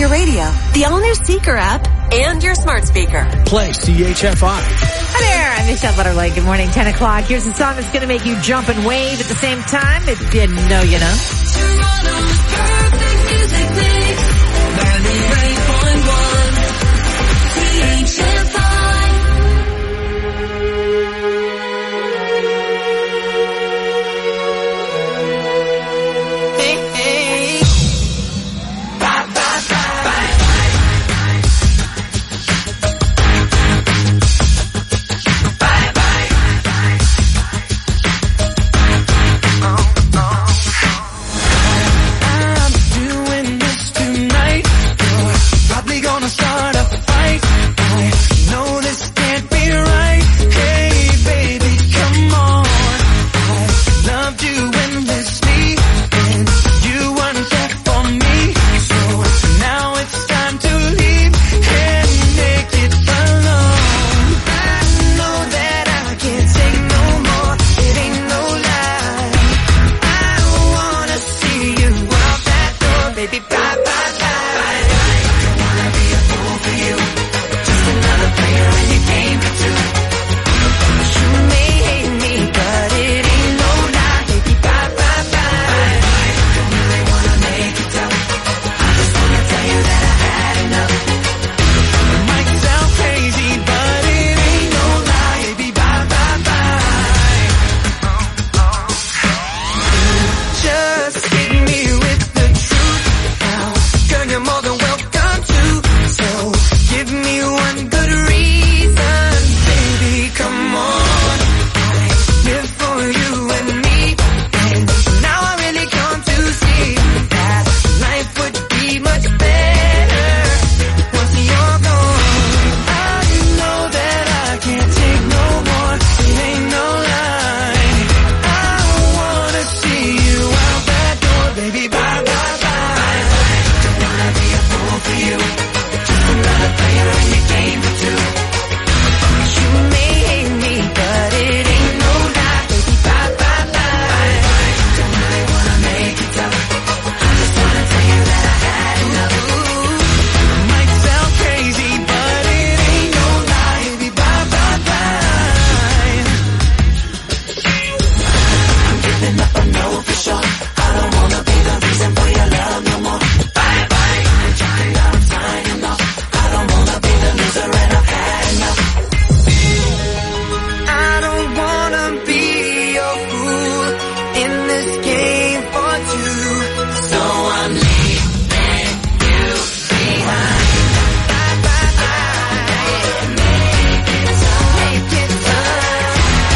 your radio, the all-new Seeker app, and your smart speaker. Play CHFI. Hi there, I'm Michelle Butterlake. Good morning, 10 o'clock. Here's a song that's going to make you jump and wave at the same time. If you know, you know. Toronto's perfect music mix. 98.1 CHFI. Hey, hey. Bye, bye, bye, bye. Bye, bye. I'm doing this tonight. You're probably gonna start a fight. I know this can't be right. Hey, baby, come on. I loved you endlessly, and you weren't there for me. So now it's time to leave and make it alone. I know that I can't take no more. It ain't no lie. I wanna see you out that door, baby. Bye, bye, bye. Don't wanna be a fool for you. Just another player in your game for two. You may hate me, but it ain't no lie, baby. Bye, bye, bye. Don't really wanna make it tough. I just wanna tell you that I had enough. It might sound crazy, but it ain't no lie, baby. Bye, bye, bye. Just hit me with the truth now. Girl, you're more than welcome to. So give me one good reason, baby. Come on. I live for you and me, and now I really come to see that life would be much better once you're gone. I know that I can't take no more. It ain't no lie. I wanna see you out that door, baby. Bye, bye, bye. Don't wanna be a fool for you. Just another player in your game for two. You may hate me, but it ain't no lie, baby. Bye, bye, bye. Don't really wanna make it tough. I just wanna tell you that I had enough. It might sound crazy, but it ain't no lie, baby. Bye, bye, bye. I'm giving up, I know for sure. I don't wanna be the reason for your love no more. Bye, bye. I'm checking out, I'm signing off. I don't wanna be the loser and I've had enough. I don't wanna be your fool in this game for two. So I'm leaving you behind. Bye, bye, bye. Make it time. Make it time.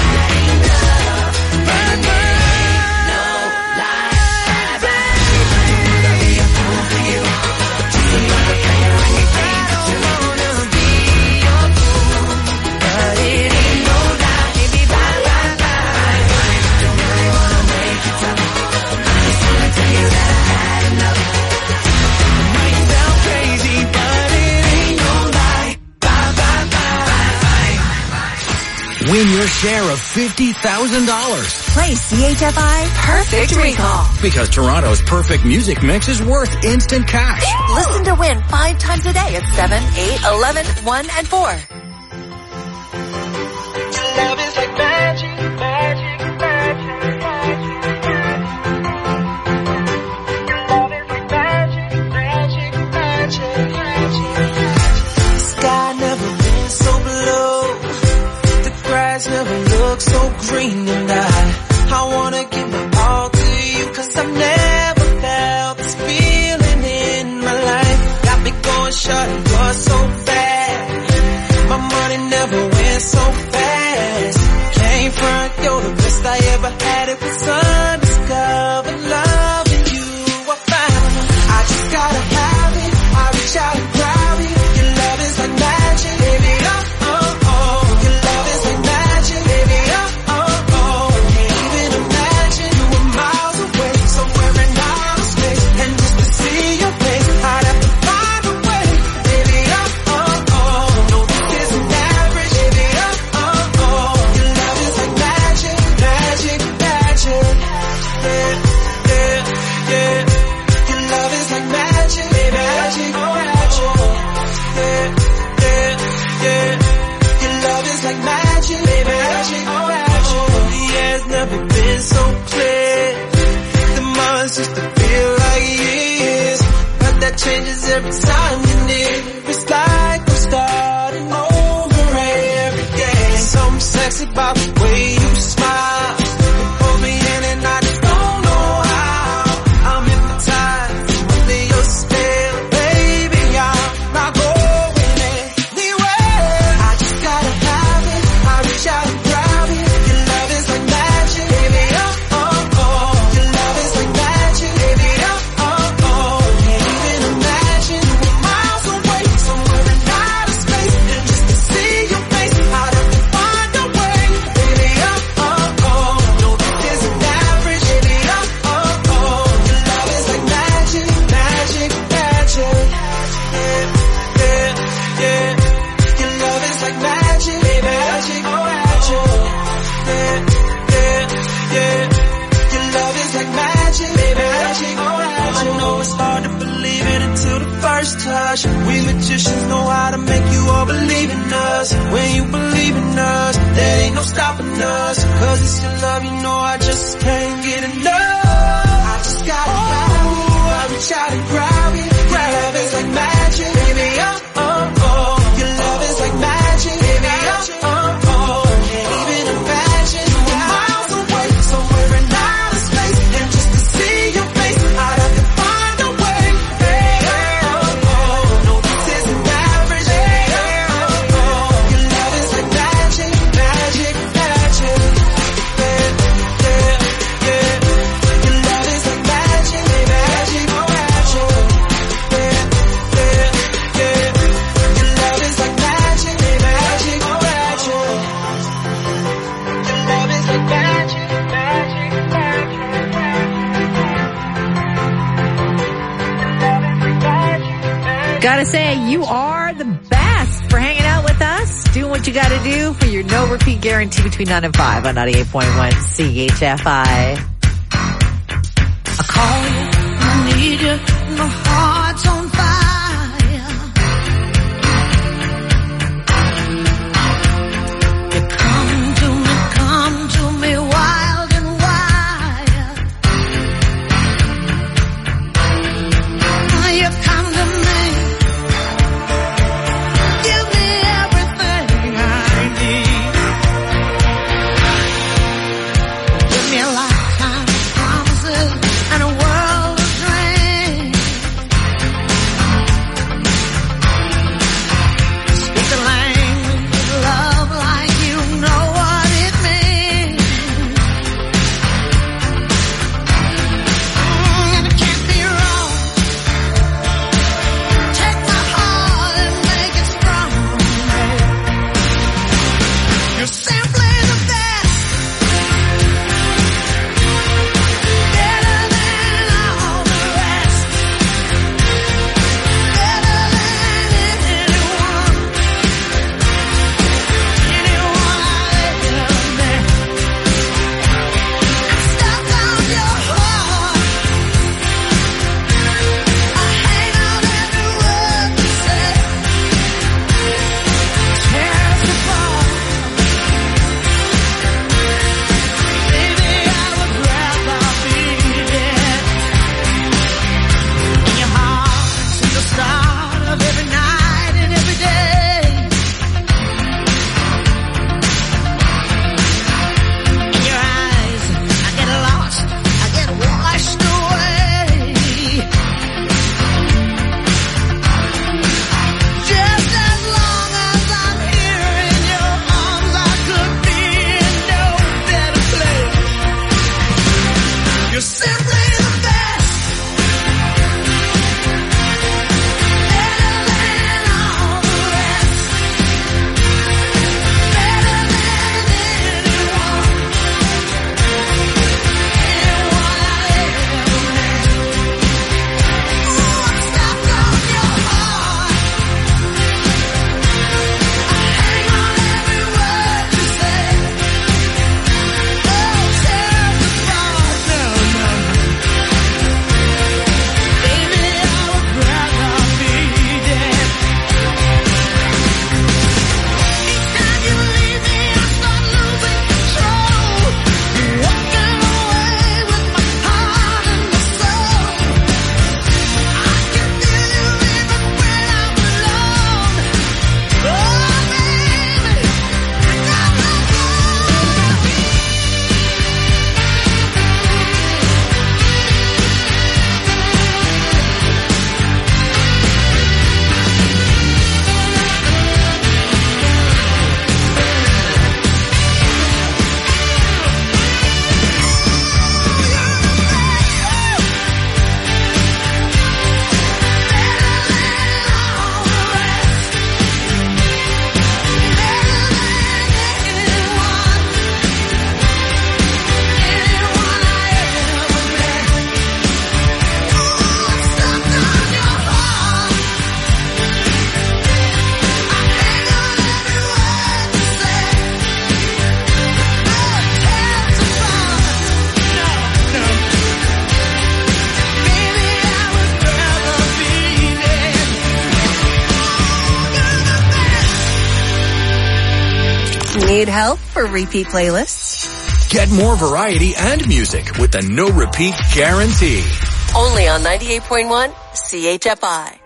Bye, bye. No lie. Bye, bye. Wanna be a fool for you. Just another player in your game for two. I don't wanna be your fool, but it ain't no lie, baby. Bye, bye, bye. Don't really wanna make it tough. I just wanna tell you that I had enough. It might sound crazy, but it ain't no lie. Bye, bye, bye. Win your share of $50,000. Play CHFI Perfect Recall. Because Toronto's perfect music mix is worth instant cash. Listen to win 5 times a day at 7, 8, 11, 1, and 4. Love is like magic, magic, magic, magic. Love is like magic, magic, magic, magic. Sky never been so blue. The grass never looked so green, and I wanna give my all to you, 'cause I've never felt this feeling in my life. Got me going short and you're so bad. My money never went so fast. months used to feel like years, but that changes every time you're near. It's like we're starting over every day. Something sexy about the way you smile. You pull me in and I just don't know how. I'm hypnotized under your spell, baby. I'm not going anywhere. I just gotta have it. I reach out and grab it. Your love is like magic, baby. Oh, oh, oh. Your love is like magic, baby. Oh, oh, oh. Can't even imagine you were miles away, somewhere in outer space, and just to see your face, I'd have to find a way, baby. Oh, oh, oh. No, this isn't average, baby. Oh, oh, oh. Your love is like magic, magic, magic. Yeah, yeah, yeah. Your love is like magic, baby. Magic, oh, magic. Yeah, yeah, yeah. Your love is like magic, baby. Magic, oh, magic. I know it's hard to believe it until the first touch. We magicians know how to make you all believe in us. When you believe in us, there ain't no stopping us. Cause it's your love, you know I just can't get enough. I just gotta grab it. I reach out and grab it. Your love is like magic, baby. Oh, oh, oh. Your love is like magic, baby. Oh, oh, oh. Can't even imagine you were miles away, somewhere in outer space, and just to see your face, I'd have to find a way. Hey, oh, oh. No, this isn't average. Hey, oh, oh. Your love is like magic, magic, magic. Yeah, yeah, yeah. Your love is like magic, magic, oh, magic. Yeah, yeah, yeah. Your love is like magic, magic, oh, magic. Your love is like magic, magic, magic. Gotta say, you are the best for hanging out with us, doing what you gotta do for your no repeat guarantee between 9 and 5 on 98.1 CHFI. I call you, I need you, my heart's on fire. You come to me wild and wild. You come to me, give me everything I need. Give me a lifetime of promises and a world Need help for repeat playlists? Get more variety and music with the no repeat guarantee. Only on 98.1 CHFI.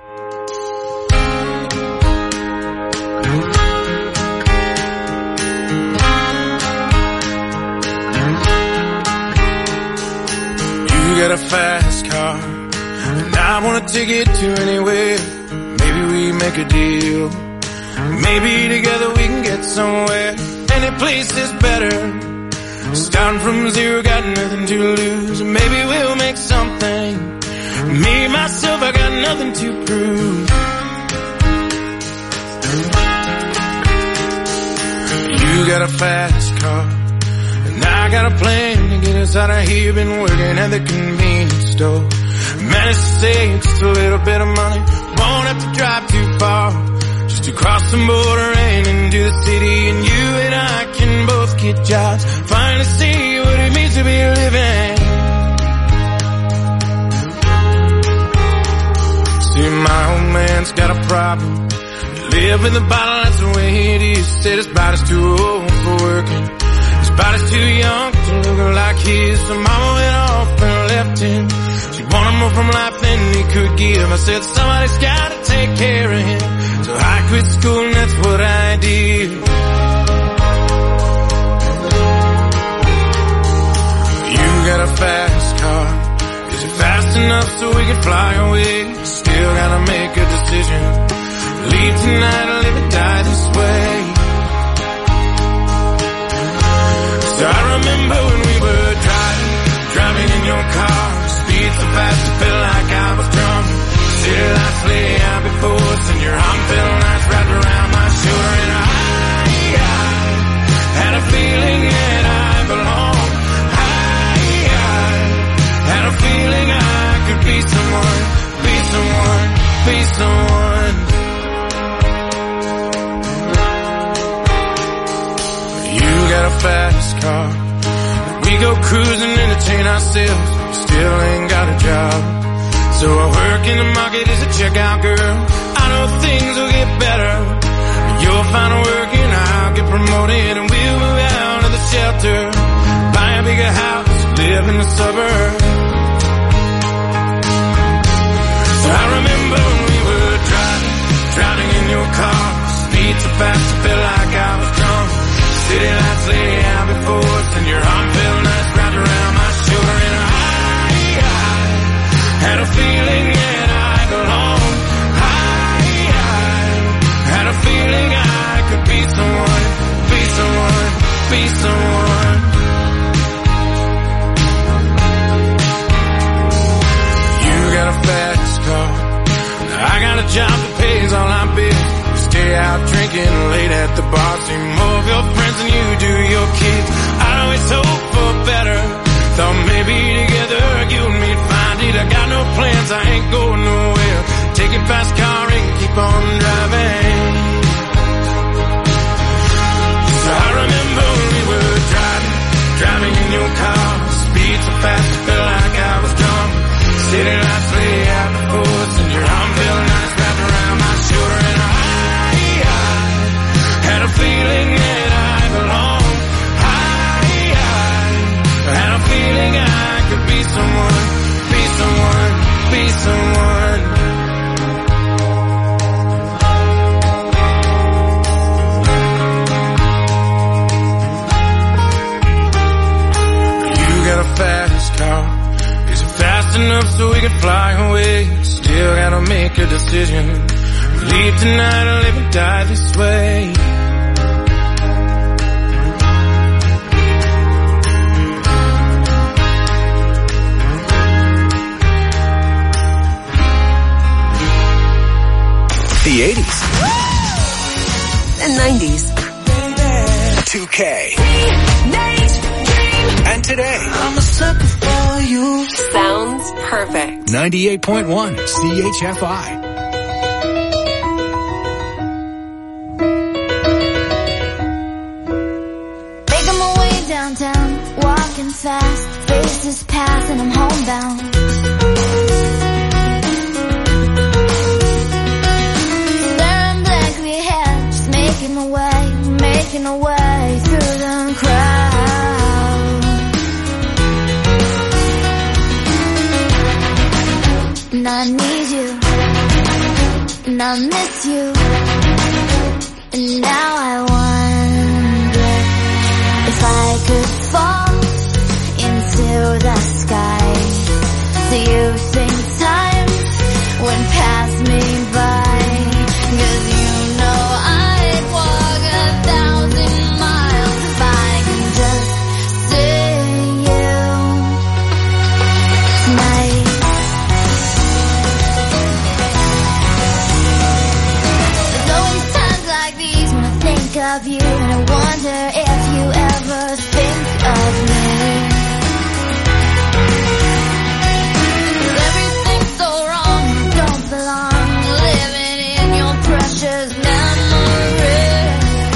You got a fast car, and I want to take it to anywhere. Maybe we make a deal. Maybe together we can get somewhere. Any place is better. Starting from zero, got nothing to lose. Maybe we'll make something. Me, myself, I got nothing to prove. You got a fast car, and I got a plan to get us out of here. Been working at the convenience store. Managed to save just a little bit of money. Won't have to drive too far, just to cross the border and into the city. And you and I can both get jobs, finally see what it means to be living. See, my old man's got a problem. Live in the bottle, that's the way it is. Said his body's too old for working. His body's too young to look like his. So mama went off and left him. She wanted more from life than he could give. I said somebody's gotta take care of him. So I quit school and that's what I did. You got a fast car. Is it fast enough so we can fly away? Still gotta make a decision. Leave tonight or live and die this way. So I remember when we were driving in your car. Speed so fast it felt like I was drunk. City lights lay out before us and your arm felt nice wrapped around my shoulder. And I had a feeling that I belonged. I had a feeling I could be someone, be someone, be someone. You got a fast car. We go cruising, entertain ourselves. Still ain't got a job. So I work in the market as a checkout girl. I know things will get better. You'll find work and I'll get promoted. And we'll move out of the shelter, buy a bigger house, live in the suburbs. So I remember when we were driving in your car. Speed so fast it felt like I was drunk. City lights lay out before us and your arm felt nice wrapped around my shoulder. And I had a feeling that I belonged. I had a feeling I could be someone, be someone, be someone. You got a fast car. I got a job that pays all our bills. Stay out drinking late at the bar. See more of your friends than you do your kids. I'd always hope for better. Thought maybe together you and me'd find it. I got no plans, I ain't going nowhere. Take a fast car and keep on driving. So I remember when we were driving in your car. Speed so fast it felt like I was drunk. City lights lay out before us and your arm felt nice wrapped around my shoulder. And I had a feeling that I belonged. I had a feeling I could be someone, be someone, be someone. You got a fast car. Is it fast enough so we can fly away? Still gotta make a decision. Leave tonight or live and die this way. The 80s. And 90s. 2K. And today. I'm a sucker for you. Sounds perfect. 98.1 CHFI. Making my way downtown, walking fast, faces pass and I'm homebound. Staring blankly ahead, just making my way, making a way. and I need you, and I miss you, and now I wonder if I could fall into the sky. Do you think time would pass me by? 'Cause you know I'd walk 1,000 miles if I can just see you tonight. There's always times like these when I think of you, and I wonder if you ever think of me. Everything's so wrong, you don't belong, living in your precious memories.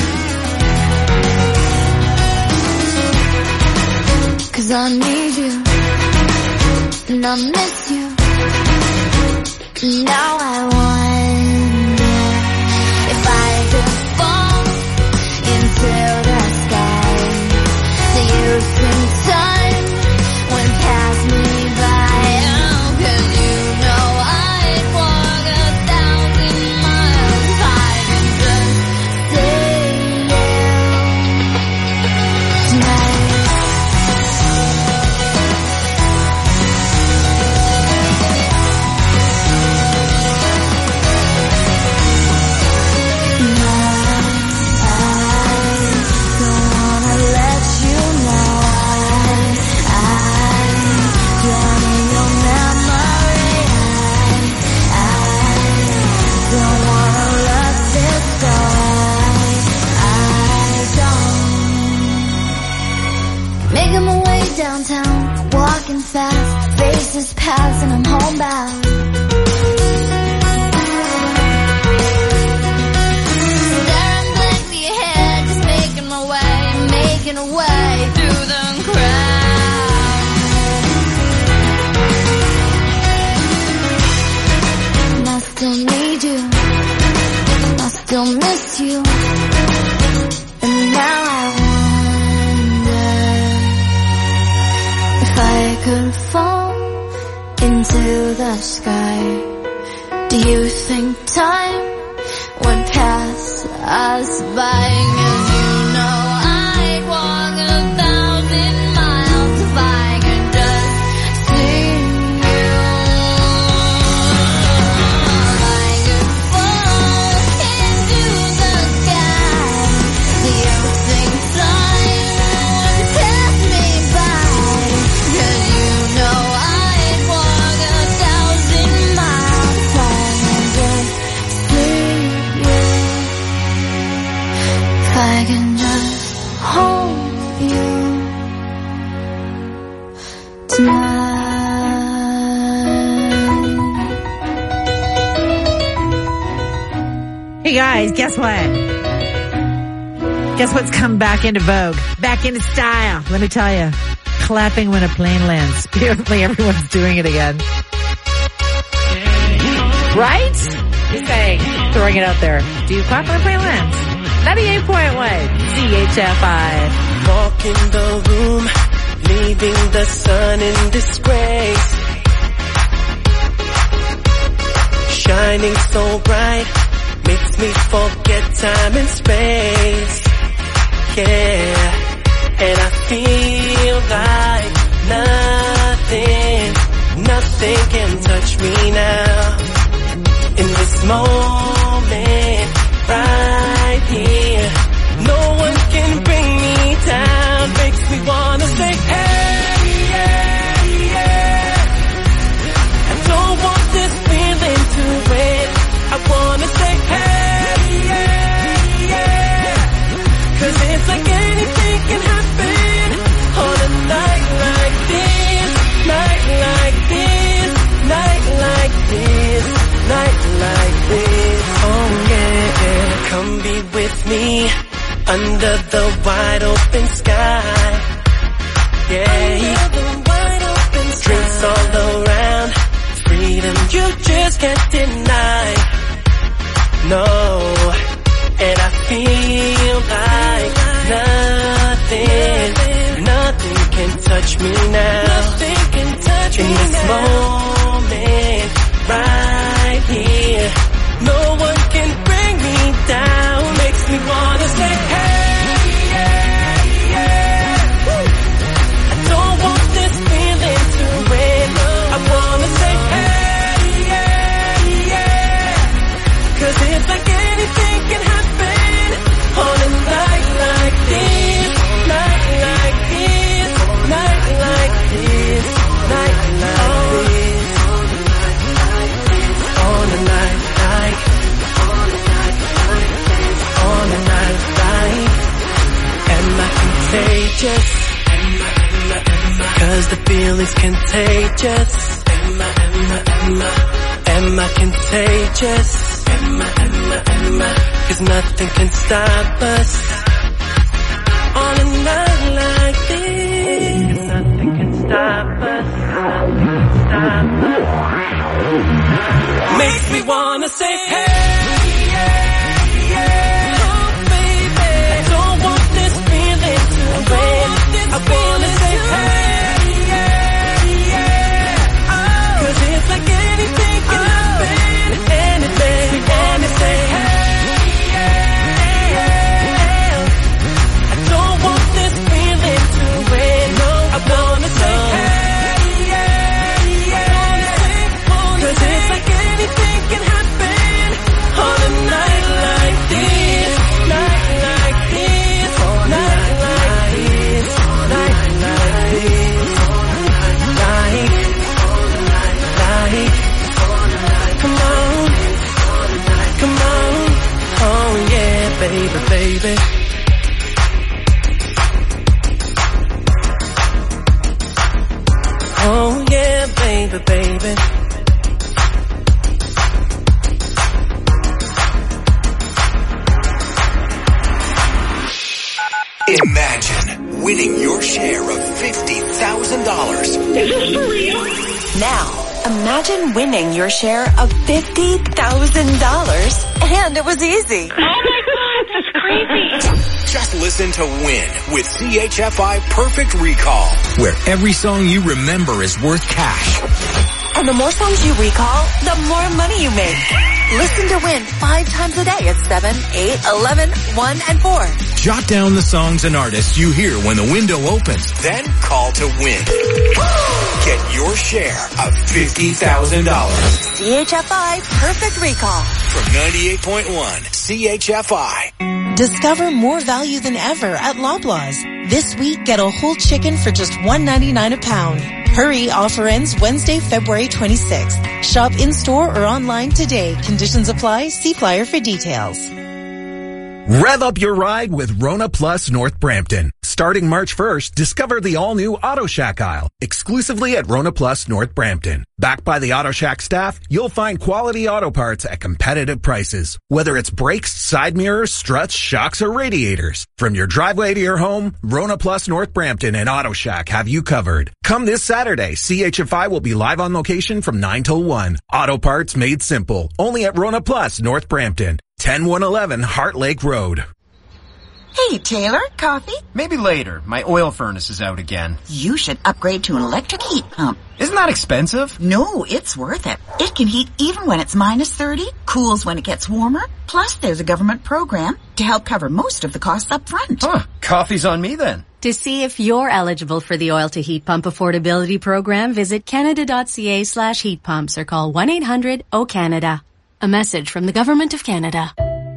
'Cause I need you, and I miss you, and now I wonder if I could fall into the sky. Do you think time would pass me by? Oh, 'cause you know I'd walk 1,000 miles if I could just see you tonight. Making my way downtown, walking fast, faces pass and I'm homebound. Staring blankly ahead, just making my way through the crowd. And I still need you, I still miss you, and now I if I could fall into the sky. Do you think time would pass us by? 'Cause you know I'd walk 1,000 miles if I could just see you. If I could fall into the sky. Do you think time would pass me by? 'Cause you know I'd walk 1,000 miles if I can just see you. If I can just hold you tonight. Hey guys, guess what? Guess what's come back into vogue? Back into style. Let me tell you. Clapping when a plane lands. Apparently everyone's doing it again. Right? Just saying. Throwing it out there. Do you clap when a plane lands? 98.1 CHFI. Walk in the room, leaving the sun in disgrace. Shining so bright, makes me forget time and space. Yeah, and I feel like nothing can touch me now. In this moment, right here, no one can bring me down. Makes me wanna say, hey, yeah, yeah. I don't want this feeling to wait. I wanna say, hey, yeah, yeah. 'Cause it's like anything can happen on a night like this, night like this, night like this, night like this. Oh yeah, come be with me under the wide open sky. Yeah, drinks all around, freedom you just can't deny. No, and I feel like nothing can touch me now. Nothing can touch me now. In this moment, contagious? Am I contagious? Cause nothing can stop us on a night like this. Nothing can stop us. Makes me wanna say hey, yeah. Oh baby, I don't want this feeling to end. I wanna say hey, yeah. Cause it's like anything can happen. Anything, anything. I don't want this feeling to end. No, I wanna say hey, yeah. Cause it's like anything can happen on a night like this. Night like this. Night like this. Night like this. Come on. Come on. Oh yeah, baby, baby. Oh yeah, baby, baby. Imagine winning your share of $50,000. Is this for real? Now, imagine winning your share of $50,000. And it was easy. Oh my God, that's crazy. Just listen to Win with CHFI Perfect Recall, where every song you remember is worth cash. And the more songs you recall, the more money you make. Listen to Win 5 times a day at 7, 8, 11, 1, and 4. Jot down the songs and artists you hear when the window opens. Then call to Win. Get your share of $50,000. CHFI Perfect Recall. From 98.1 CHFI. Discover more value than ever at Loblaws. This week, get a whole chicken for just $1.99 a pound. Hurry, offer ends Wednesday, February 26th. Shop in-store or online today. Conditions apply. See flyer for details. Rev up your ride with Rona Plus North Brampton. Starting March 1st, discover the all-new Auto Shack aisle, exclusively at Rona Plus North Brampton. Backed by the Auto Shack staff, you'll find quality auto parts at competitive prices. Whether it's brakes, side mirrors, struts, shocks, or radiators. From your driveway to your home, Rona Plus North Brampton and Auto Shack have you covered. Come this Saturday. CHFI will be live on location from 9 till 1. Auto parts made simple. Only at Rona Plus North Brampton. 10111 Heart Lake Road. Hey, Taylor, coffee? Maybe later. My oil furnace is out again. You should upgrade to an electric heat pump. Isn't that expensive? No, it's worth it. It can heat even when it's minus 30, cools when it gets warmer. Plus, there's a government program to help cover most of the costs up front. Huh, coffee's on me then. To see if you're eligible for the Oil to Heat Pump Affordability Program, visit canada.ca/heat pumps or call 1-800-O-CANADA. A message from the Government of Canada.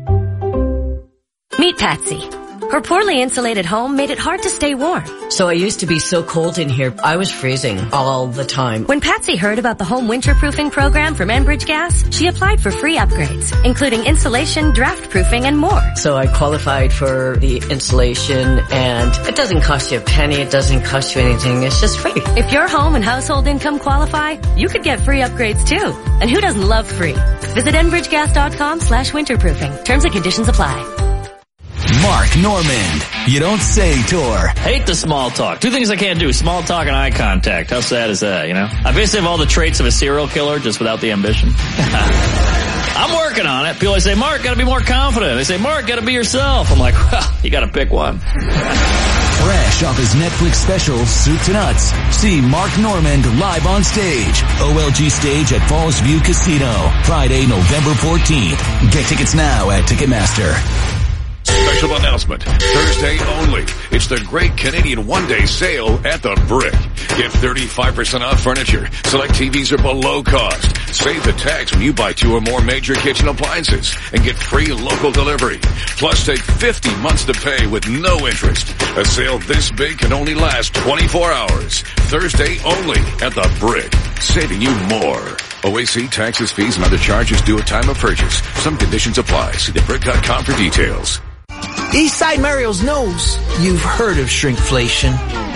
Meet Patsy. Her poorly insulated home made it hard to stay warm. So I used to be so cold in here, I was freezing all the time. When Patsy heard about the home winterproofing program from Enbridge Gas, she applied for free upgrades, including insulation, draft proofing, and more. So I qualified for the insulation, and it doesn't cost you a penny, it doesn't cost you anything, it's just free. If your home and household income qualify, you could get free upgrades too. And who doesn't love free? Visit enbridgegas.com/winterproofing. Terms and conditions apply. Mark Normand. You don't say tour. Hate the small talk. Two things I can't do. Small talk and eye contact. How sad is that, you know? I basically have all the traits of a serial killer just without the ambition. I'm working on it. People always say, Mark, gotta be more confident. They say, Mark, gotta be yourself. I'm like, well, you gotta pick one. Fresh off his Netflix special, Soup to Nuts. See Mark Normand live on stage. OLG Stage at Falls View Casino. Friday, November 14th. Get tickets now at Ticketmaster. Special announcement. Thursday only. It's the Great Canadian One-Day Sale at the Brick. Get 35% off furniture. Select TVs are below cost. Save the tax when you buy 2 or more major kitchen appliances and get free local delivery. Plus take 50 months to pay with no interest. A sale this big can only last 24 hours. Thursday only at the Brick. Saving you more. OAC, taxes, fees, and other charges due at time of purchase. Some conditions apply. See thebrick.com for details. Eastside Mario's knows you've heard of shrinkflation.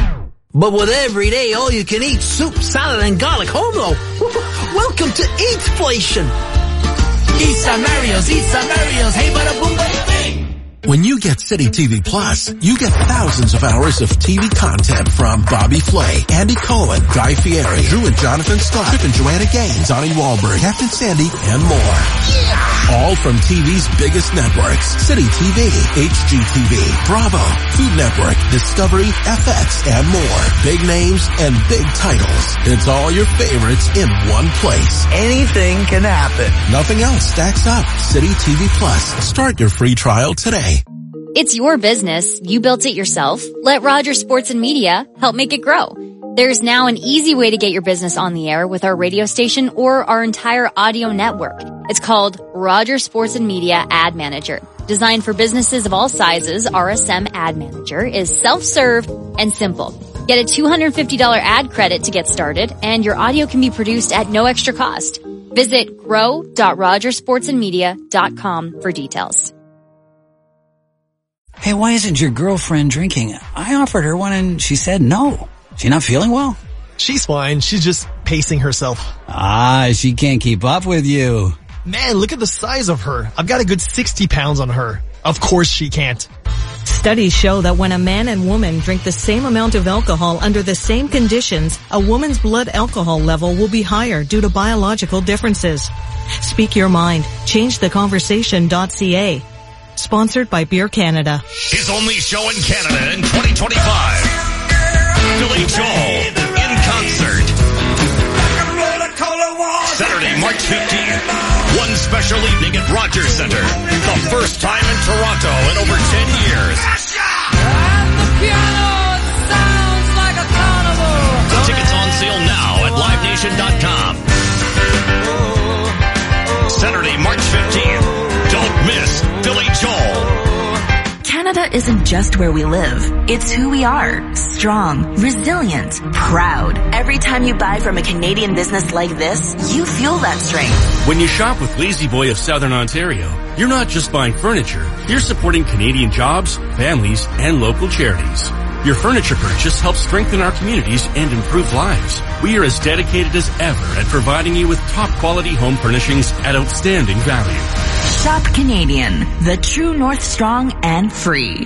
But with everyday all-you-can-eat soup, salad, and garlic home, though, welcome to Eatflation. Eat some Mario's, hey bada boom bada bing. When you get City TV Plus, you get thousands of hours of TV content from Bobby Flay, Andy Cohen, Guy Fieri, Drew and Jonathan Scott, Chip and Joanna Gaines, Donnie Wahlberg, Captain Sandy, and more. Yeah! All from TV's biggest networks, City TV, HGTV, Bravo, Food Network, Discovery, FX, and more. Big names and big titles. It's all your favorites in one place. Anything can happen. Nothing else stacks up. City TV Plus. Start your free trial today. It's your business. You built it yourself. Let Rogers Sports and Media help make it grow. There's now an easy way to get your business on the air with our radio station or our entire audio network. It's called Rogers Sports and Media Ad Manager. Designed for businesses of all sizes, RSM Ad Manager is self-serve and simple. Get a $250 ad credit to get started, and your audio can be produced at no extra cost. Visit grow.rogersportsandmedia.com for details. Hey, why isn't your girlfriend drinking? I offered her one and she said no. She not feeling well? She's fine. She's just pacing herself. She can't keep up with you. Man, look at the size of her. I've got a good 60 pounds on her. Of course she can't. Studies show that when a man and woman drink the same amount of alcohol under the same conditions, a woman's blood alcohol level will be higher due to biological differences. Speak your mind. ChangeTheConversation.ca. Sponsored by Beer Canada. His only show in Canada in 2025. Billy Joel in concert. Saturday, March 15th. One special evening at Rogers Centre. The first time in Toronto in over 10 years. Tickets on sale now at livenation.com. Saturday, March 15th. Don't miss Billy Joel. Canada isn't just where we live. It's who we are. Strong, resilient, proud. Every time you buy from a Canadian business like this, you feel that strength. When you shop with Lazy Boy of Southern Ontario, you're not just buying furniture. You're supporting Canadian jobs, families, and local charities. Your furniture purchase helps strengthen our communities and improve lives. We are as dedicated as ever at providing you with top quality home furnishings at outstanding value. Shop Canadian, the true North Strong and free.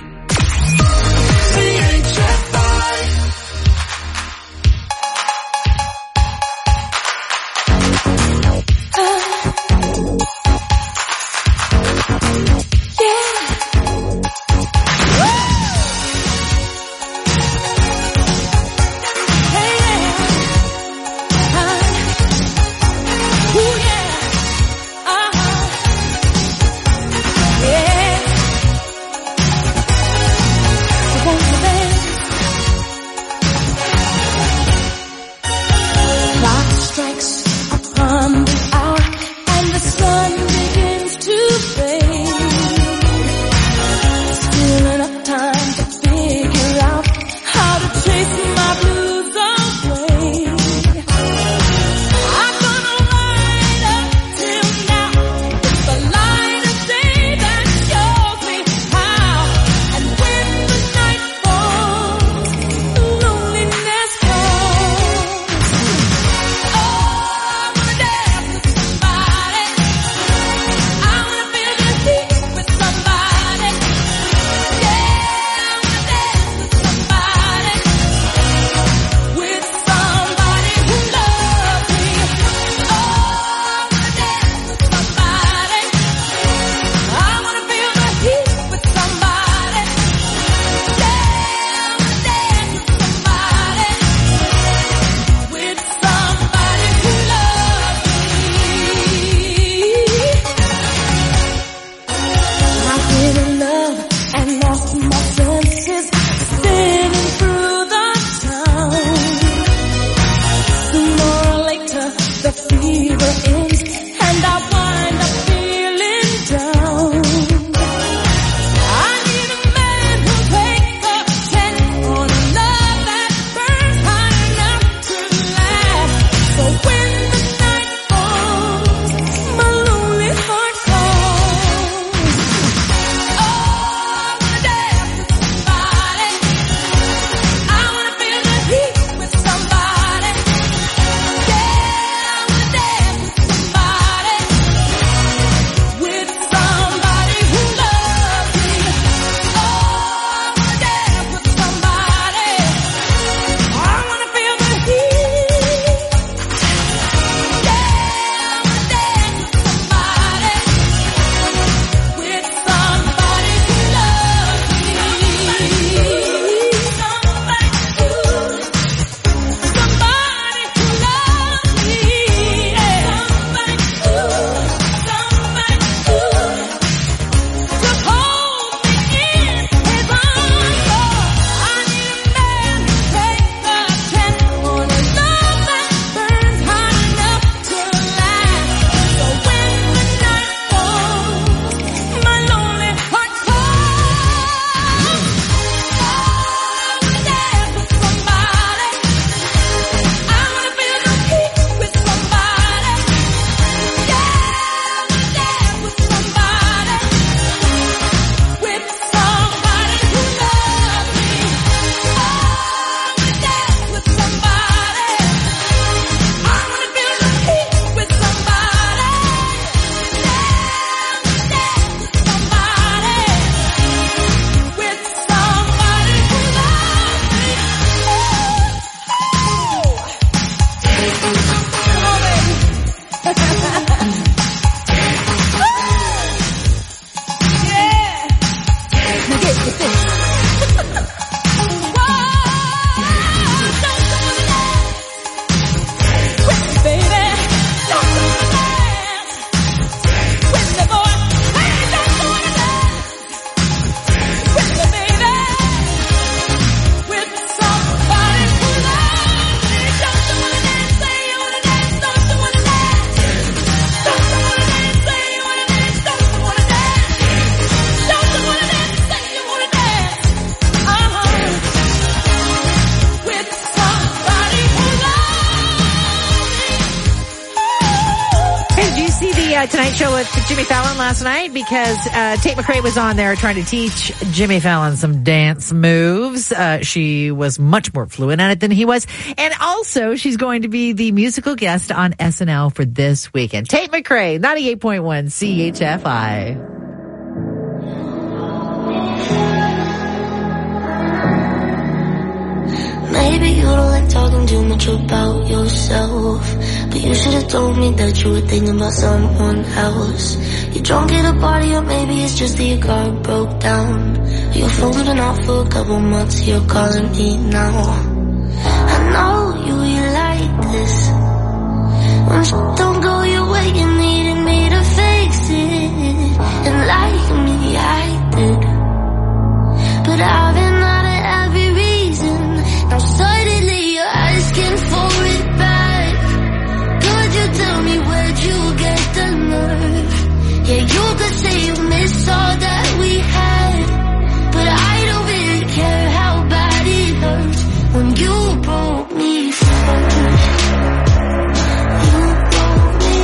Tonight Show with Jimmy Fallon last night because Tate McRae was on there trying to teach Jimmy Fallon some dance moves. She was much more fluent at it than he was. And also, she's going to be the musical guest on SNL for this weekend. Tate McRae, 98.1 CHFI. Maybe you don't like talking too much about yourself, but you should have told me that you were thinking about someone else. You're drunk at a party, or maybe it's just that your car broke down. Your phone's been off for a couple months, you're calling me now. I know you like this. When shit don't go your way, you needed me to fix it. And like me, I did. But I've been out of every reason. Now suddenly you're asking for it back. Could you tell me where'd you get the nerve? Yeah, you could say you miss all that we had, but I don't really care how bad it hurts when you broke me first. You broke me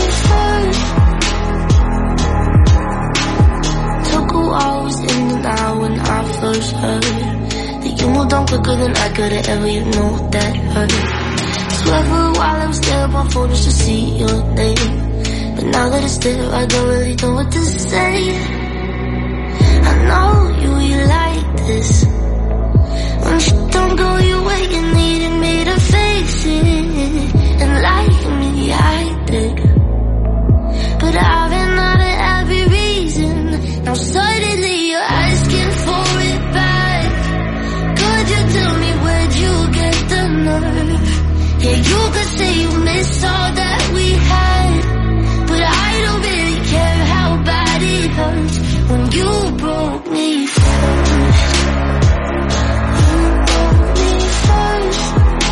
first. Took a while, I was in and out when I first heard. You moved on quicker than I could've ever, you know that hurt. Swear for a while I was there on my phone just to see your name, but now that it's there I don't really know what to say. I know you like this. When shit don't go your way, you needed me to fix it. And like me, I did. But I've been out of every reason. Now suddenly you're asking for it back. Could you tell me where'd you get the nerve? Yeah, you could say you miss all that we had, but I don't really care how bad it hurts when you broke me first. You broke me first.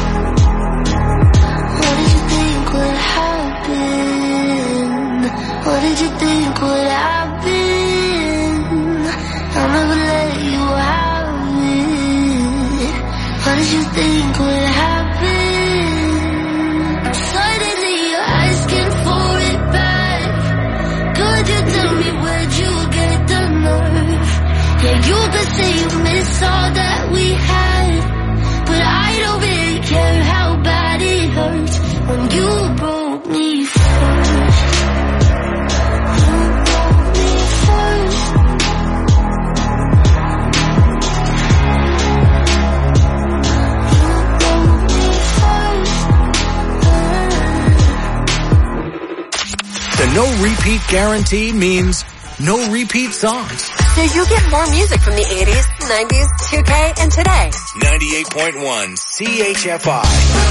What did you think would happen? What did you think would happen? I'll never let you have it. What did you think would happen? Suddenly you're asking for it back. Could you tell me where'd you get the nerve? Yeah, you could say you miss all that we had, but I don't really care how bad it hurts when you broke me first. You broke me first. The no repeat guarantee means no repeat songs. So you get more music from the 80s, 90s, 2K, and today. 98.1 CHFI.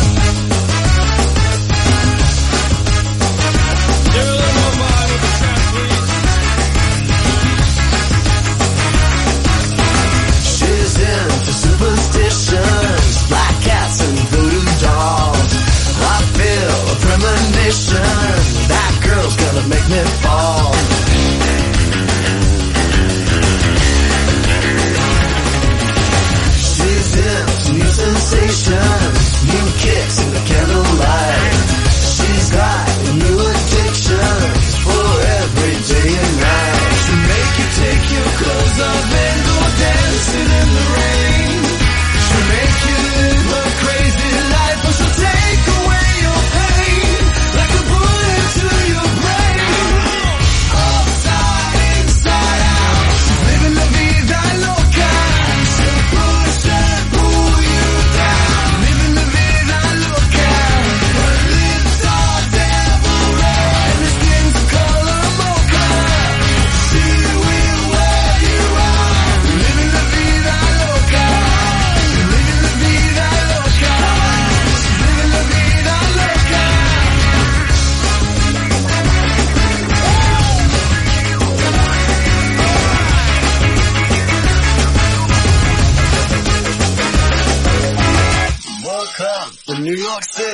She's into superstitions, black cats and voodoo dolls. I feel a premonition, that girl's gonna make me fall. She's into new sensations, new kicks in the candlelight. She's got new addictions for every day and night. She'll make you take your clothes off and go dancing in the rain. She'll make you live a crazy life, but she'll take away your pain like a bullet to your brain.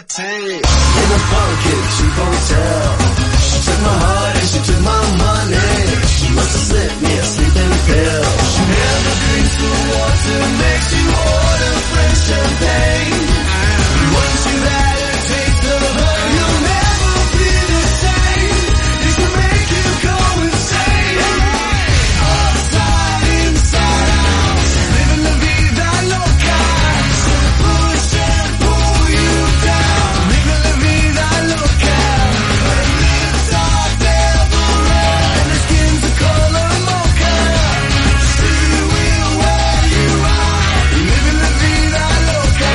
In a bucket cheap hotel. She took my heart and she took my money. She must have slipped me a sleeping pill. She never drinks the water, makes you order French champagne. Once you've had a taste of her, you'll never be the same. This will make you go insane. Upside, inside out, living la vida loca. Push and pull you down, living la vida loca. Her lips are devil red and her skin's the color mocha. She will wear you out, living la vida loca.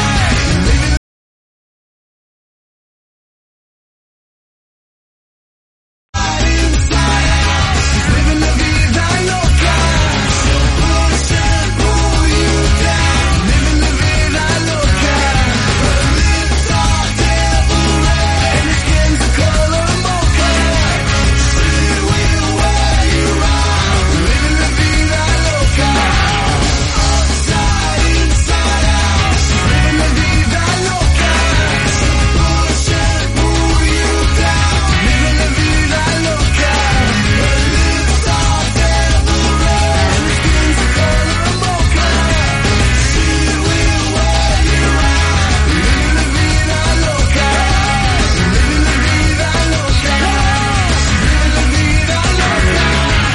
Living la vida loca. Push and pull you down, living la vida loca. Her lips are devil red and her skin's the color mocha. She will wear you out, living la vida loca. Upside, inside out, living la vida loca. Push and pull you down, living la vida loca. Her lips are devil red and her skin's the color mocha. She will wear you out, living la vida loca. Living la vida loca. Living la vida loca.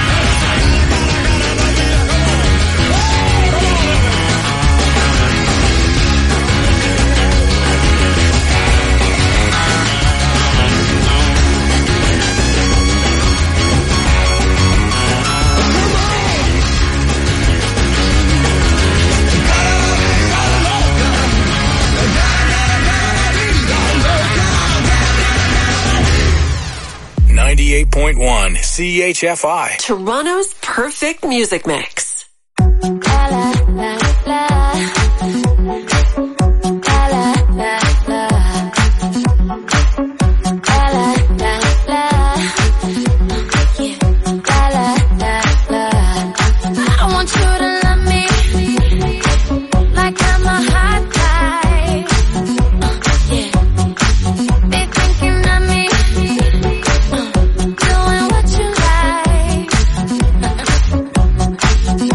CHFI. Toronto's perfect music mix. I want you to love me like I'm a hot guy. Be thinking of me, doing what you like.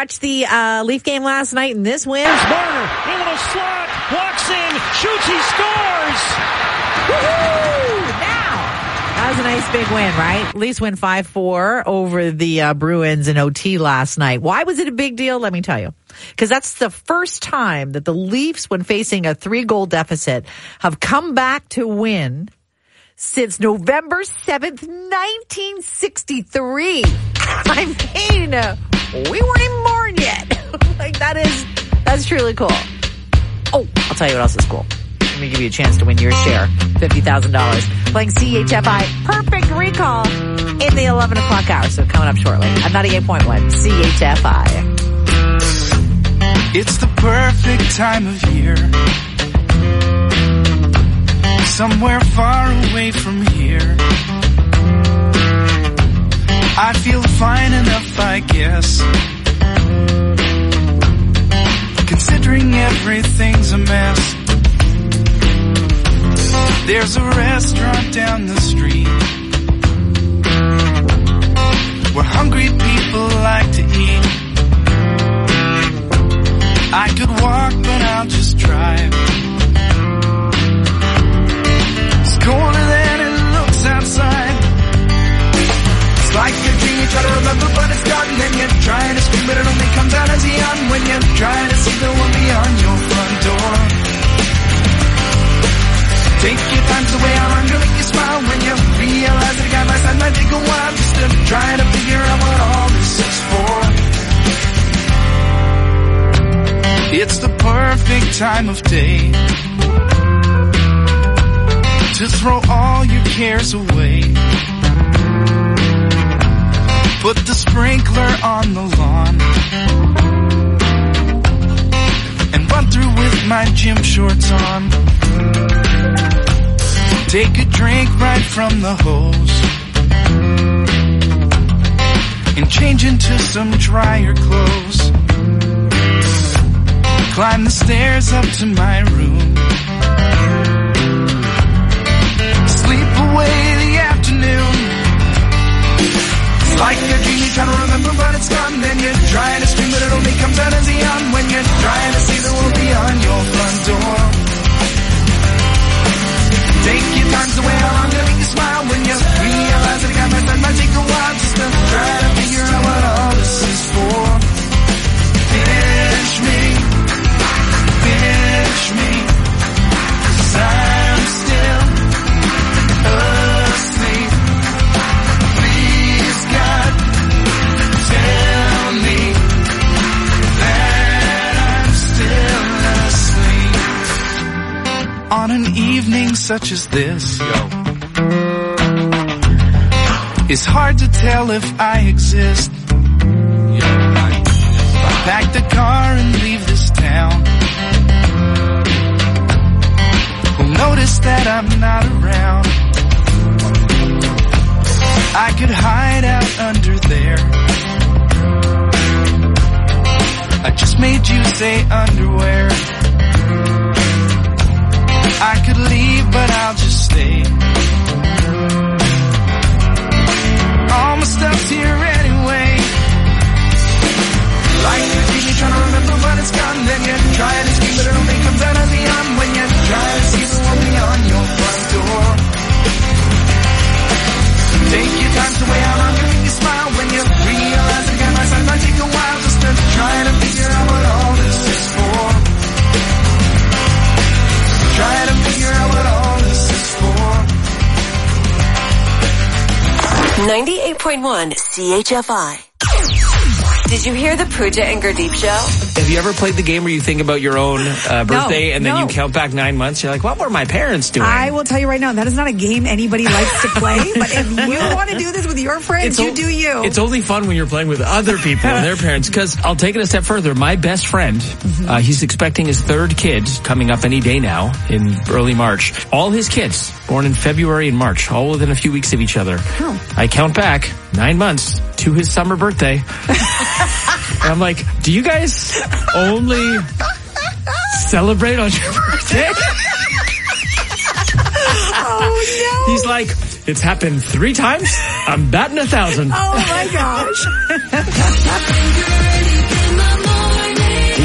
watch the Leaf game last night and this win? Marner into the slot, walks in, shoots, he scores! Woohoo! Now, that was a nice big win, right? Leafs win 5-4 over the Bruins in OT last night. Why was it a big deal? Let me tell you. Because that's the first time that the Leafs, when facing a 3-goal deficit, have come back to win since November 7th, 1963. I mean, we weren't even born yet. Like, that's truly cool. Oh, I'll tell you what else is cool. Let me give you a chance to win your share, $50,000. Playing CHFI Perfect Recall in the 11 o'clock hour. So coming up shortly at 98.1 CHFI. It's the perfect time of year. Somewhere far away from here. I feel fine enough, I guess. Considering everything's a mess. There's a restaurant down the street where hungry people like to eat. I could walk, but I'll just drive. It's colder than it looks outside. It's like a dream you try to remember, but it's gone. Then you're trying to scream, but it only comes out as a yawn when you're trying to see the one beyond your front door. Take your time to weigh out to make you smile when you realize that a guy by side might take a while just to try to figure out what all this is for. It's the perfect time of day to throw all your cares away. Put the sprinkler on the lawn and run through with my gym shorts on. Take a drink right from the hose and change into some drier clothes. Climb the stairs up to my room. Sleep away the afternoon. It's like a dream you try to remember, but it's gone. Then you're trying to scream, but it only comes out as a yawn when you're trying to see the world beyond your front door. Take your time to weigh how long to make you smile when you realize that a guy might take a while just to try to figure out what all this is for. Finish me, 'cause I'm still asleep. Please God, tell me that I'm still asleep. On an evening such as this, it's hard to tell if I exist. Pack the car and leave this town. Who'll notice that I'm not around? I could hide out under there. I just made you say underwear. I could leave, but I'll just stay. All my stuff's here anyway. Like you're trying to remember, but it's gone. Then you're trying to scream, but it only comes out of the arm when you're trying to see the one beyond your front door. Take your time to weigh how long you make you smile when you realize the guy by side might take a while just to try to figure out what all this is for. Try to figure out what all this is for. 98.1 CHFI. Did you hear the Pooja and Gurdeep show? Have you ever played the game where you think about your own birthday and then you count back 9 months? You're like, what were my parents doing? I will tell you right now, that is not a game anybody likes to play. But if you want to do this with your friends, you do you. It's only fun when you're playing with other people and their parents. Because I'll take it a step further. My best friend, he's expecting his third kid coming up any day now in early March. All his kids born in February and March, all within a few weeks of each other. Oh. I count back 9 months to his summer birthday. And I'm like, do you guys only celebrate on your birthday? Oh, no. He's like, it's happened 3 times. I'm batting 1,000. Oh, my gosh.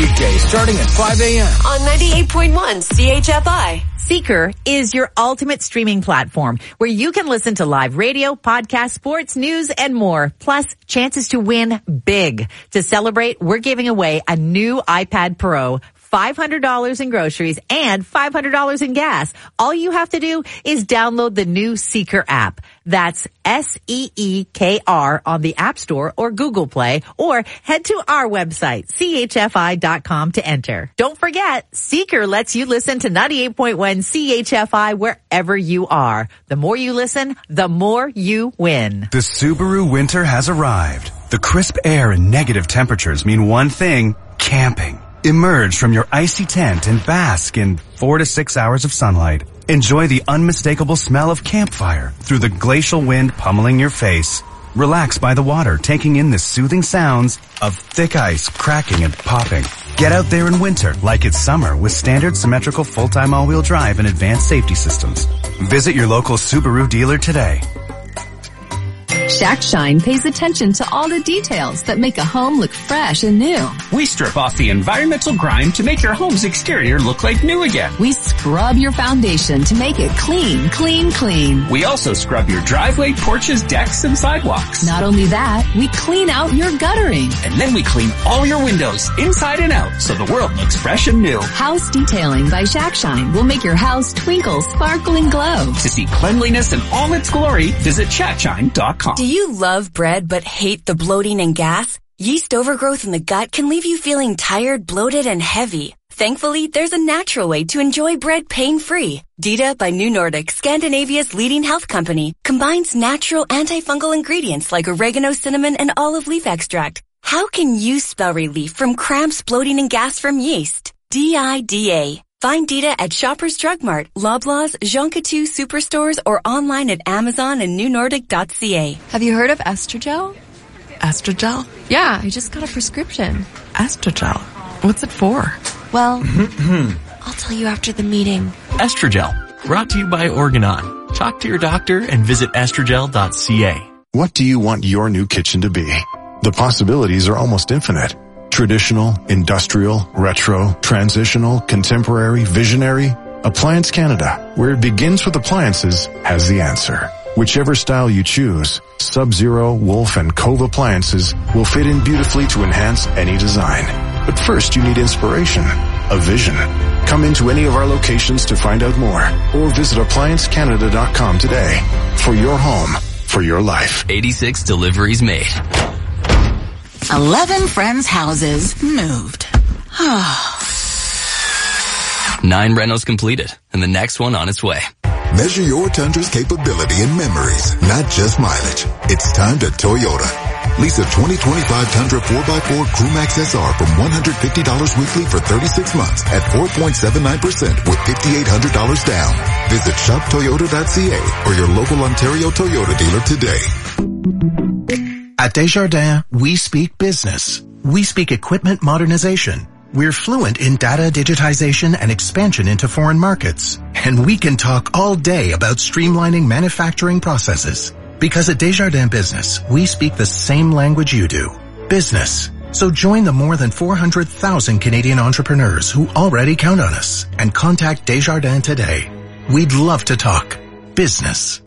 Weekdays starting at 5 a.m. on 98.1 CHFI. Seeker is your ultimate streaming platform where you can listen to live radio, podcasts, sports, news, and more. Plus, chances to win big. To celebrate, we're giving away a new iPad Pro, $500 in groceries, and $500 in gas. All you have to do is download the new Seeker app. That's SEEKR on the App Store or Google Play, or head to our website, chfi.com, to enter. Don't forget, Seeker lets you listen to 98.1 CHFI wherever you are. The more you listen, the more you win. The Subaru winter has arrived. The crisp air and negative temperatures mean one thing: camping. Emerge from your icy tent and bask in 4 to 6 hours of sunlight. Enjoy the unmistakable smell of campfire through the glacial wind pummeling your face. Relax by the water, taking in the soothing sounds of thick ice cracking and popping. Get out there in winter like it's summer with standard symmetrical full-time all-wheel drive and advanced safety systems. Visit your local Subaru dealer today. Shack Shine pays attention to all the details that make a home look fresh and new. We strip off the environmental grime to make your home's exterior look like new again. We scrub your foundation to make it clean, clean, clean. We also scrub your driveway, porches, decks, and sidewalks. Not only that, we clean out your guttering. And then we clean all your windows inside and out so the world looks fresh and new. House Detailing by Shack Shine will make your house twinkle, sparkle, and glow. To see cleanliness in all its glory, visit shackshine.com. Do you love bread but hate the bloating and gas? Yeast overgrowth in the gut can leave you feeling tired, bloated, and heavy. Thankfully, there's a natural way to enjoy bread pain-free. Dita by New Nordic, Scandinavia's leading health company, combines natural antifungal ingredients like oregano, cinnamon, and olive leaf extract. How can you spell relief from cramps, bloating, and gas from yeast? DIDA. Find Dita at Shoppers Drug Mart, Loblaws, Jean Coutu Superstores, or online at Amazon and newnordic.ca. Have you heard of Estrogel? Estrogel? Yeah, I just got a prescription. Estrogel? What's it for? Well, I'll tell you after the meeting. Estrogel, brought to you by Organon. Talk to your doctor and visit estrogel.ca. What do you want your new kitchen to be? The possibilities are almost infinite. Traditional, industrial, retro, transitional, contemporary, visionary. Appliance Canada, where it begins with appliances, has the answer. Whichever style you choose, Sub-Zero, Wolf, and Cove appliances will fit in beautifully to enhance any design. But first you need inspiration, a vision. Come into any of our locations to find out more, or visit appliancecanada.com today. For your home, for your life. 86 deliveries made. 11 friends' houses moved. 9 rentals completed, and the next one on its way. Measure your Tundra's capability in memories, not just mileage. It's time to Toyota. Lease a 2025 Tundra 4x4 Crewmax SR from $150 weekly for 36 months at 4.79% with $5,800 down. Visit shoptoyota.ca or your local Ontario Toyota dealer today. At Desjardins, we speak business. We speak equipment modernization. We're fluent in data digitization and expansion into foreign markets. And we can talk all day about streamlining manufacturing processes. Because at Desjardins Business, we speak the same language you do. Business. So join the more than 400,000 Canadian entrepreneurs who already count on us and contact Desjardins today. We'd love to talk business.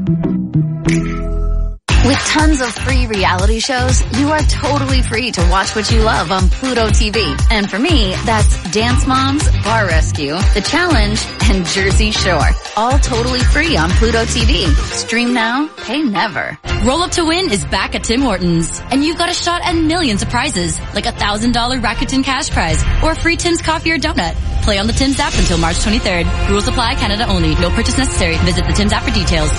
With tons of free reality shows, you are totally free to watch what you love on Pluto TV. And for me, that's Dance Moms, Bar Rescue, The Challenge, and Jersey Shore. All totally free on Pluto TV. Stream now, pay never. Roll Up to Win is back at Tim Hortons. And you've got a shot at millions of prizes, like a $1,000 Rakuten cash prize or a free Tim's coffee or donut. Play on the Tim's app until March 23rd. Rules apply, Canada only. No purchase necessary. Visit the Tim's app for details.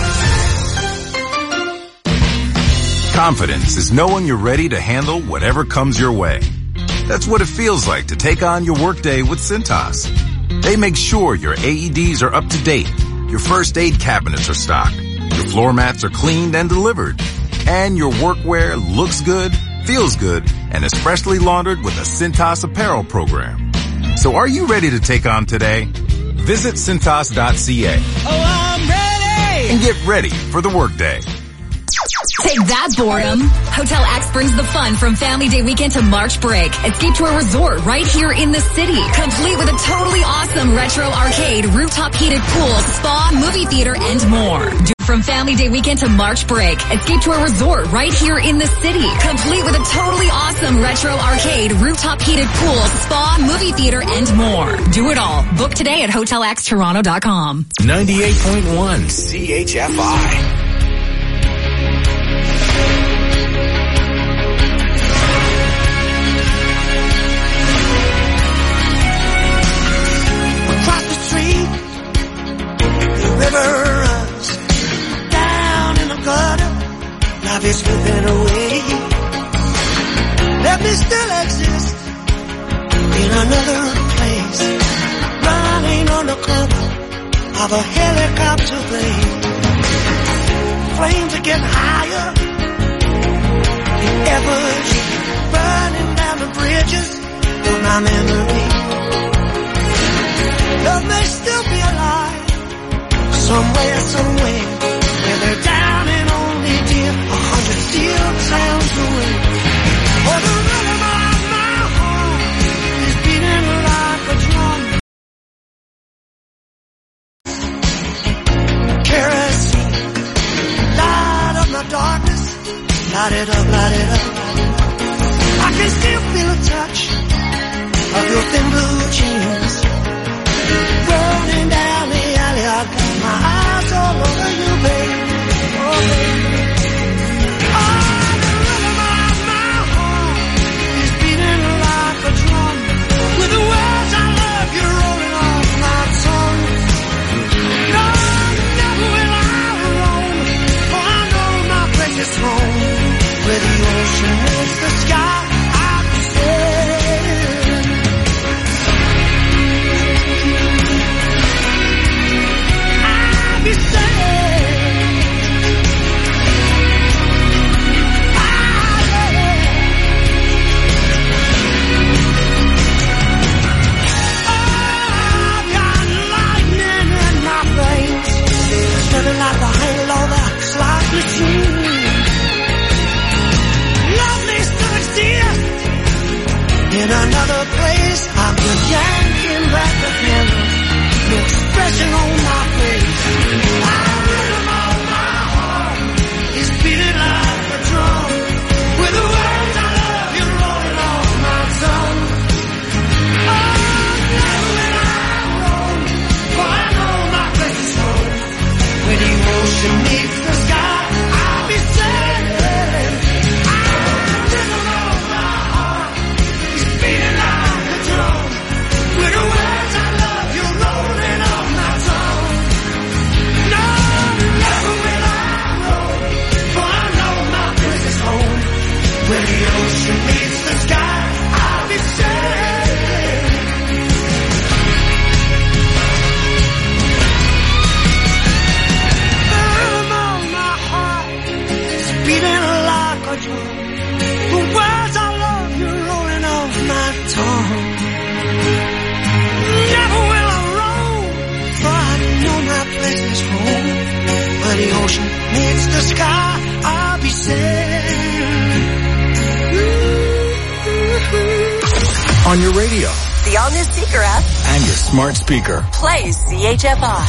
Confidence is knowing you're ready to handle whatever comes your way. That's what it feels like to take on your workday with Cintas. They make sure your AEDs are up to date, your first aid cabinets are stocked, your floor mats are cleaned and delivered, and your workwear looks good, feels good, and is freshly laundered with a Cintas apparel program. So are you ready to take on today? Visit Cintas.ca. Oh, I'm ready! And get ready for the workday. Take that, boredom. Hotel X brings the fun from Family Day weekend to March break. Escape to a resort right here in the city, complete with a totally awesome retro arcade, rooftop heated pool, spa, movie theater, and more. From Family Day weekend to March break, escape to a resort right here in the city, complete with a totally awesome retro arcade, rooftop heated pool, spa, movie theater, and more. Do it all. Book today at hotelxtoronto.com. 98.1 CHFI. Life is slipping away. Let me still exist in another place, running on the cover of a helicopter blade. Flames are getting higher, the efforts burning down the bridges of my memory. Love may still be alive somewhere, where they're down and only dear 100 steel sounds away. Oh, the rhythm of my heart is beating like a drum. Kerosene, light up my darkness, light it up, light it up. I can still feel a touch of your thin blue jeans rolling down the alley. I've got my eyes all over you, baby. Oh, baby. Where the ocean meets the sky, I'll be sailing. I'll be sailing. I've got lightning in my veins, spreading like the halo of a slot machine. In another place, I'm just yanking back the handle, no expression on my face. The rhythm of my heart is beating like a drum, with the words I love you rolling off my tongue. Oh, never will I roam, for I know my place is home. When the ocean meets the sky, I'll be sailing. When the ocean meets the sky, I'll be sailing. The rhythm of my heart is beating like a drum. The words I love you rolling off my tongue. Never will I roam, for I know my place is home. When the ocean meets the sky, I'll be sailing. On your radio, the all-new Seeker app, and your smart speaker. Play CHFI.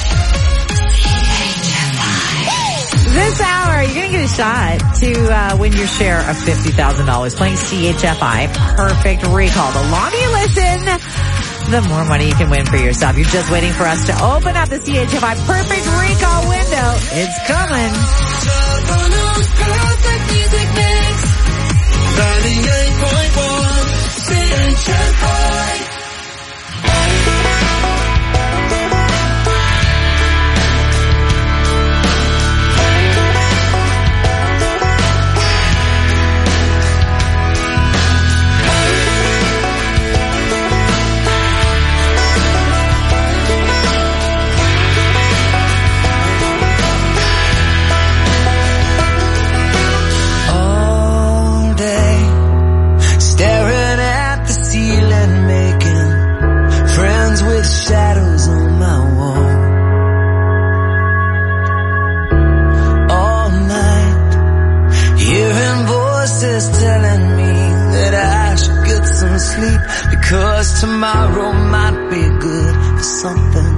This hour, you're going to get a shot to win your share of $50,000 playing CHFI Perfect Recall. The longer you listen, the more money you can win for yourself. You're just waiting for us to open up the CHFI Perfect Recall window. It's coming. Perfect music mix. 98.1 CHFI. All day staring at the ceiling, making sleep, because tomorrow might be good for something.